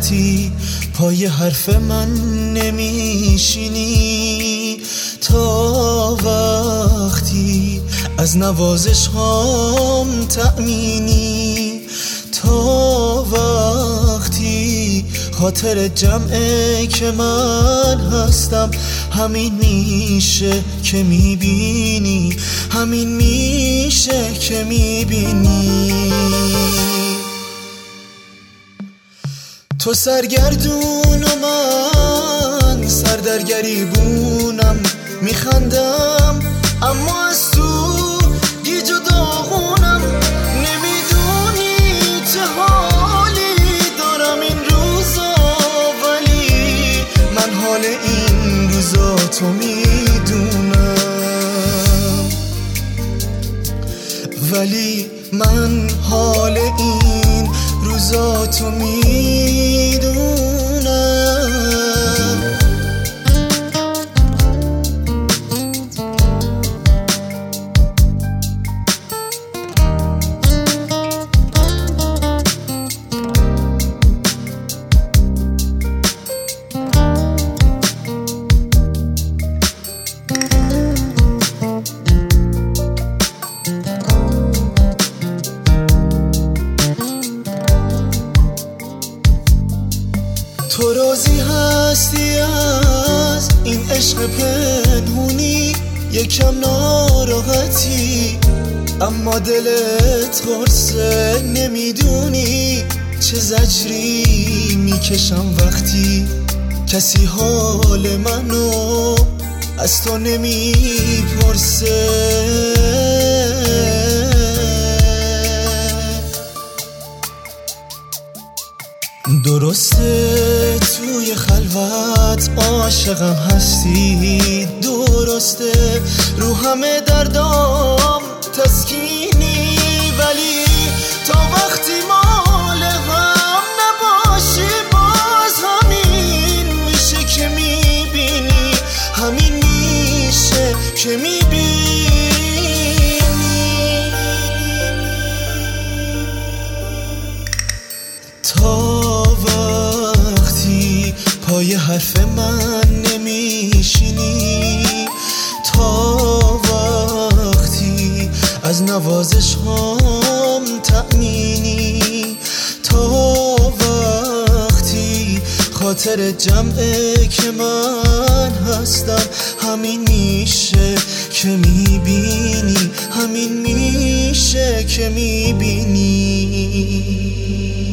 وقتی پای حرف من نمیشینی، تا وقتی از نوازش هام تأمینی، تا وقتی خاطر جمعه که من هستم، همین میشه که میبینی، همین میشه که میبینی. تو سرگردون و من سر در گریبونم، میخندم اما از تو گیج و داغونم. نمیدونی چه حالی دارم این روزا، ولی من حال این روزا تو میدونم، ولی من حال این روزا تو میدونم. تو راضی هستی از این عشق پنهونی، یکم ناراحتی اما دلت قرصه. نمیدونی چه زجری میکشم وقتی کسی حال منو از تو نمیپرسه. درسته توی خلوت عاشقم هستی، درسته رو همه دردام تسکینی، ولی تا وقتی مال هم نباشی باز همین میشه که میبینی، همین میشه که میبینی. تا پای حرف من نمیشینی، تا وقتی از نوازش هام تأمینی، تا وقتی خاطر جمعه که من هستم، همین میشه که میبینی، همین میشه که میبینی.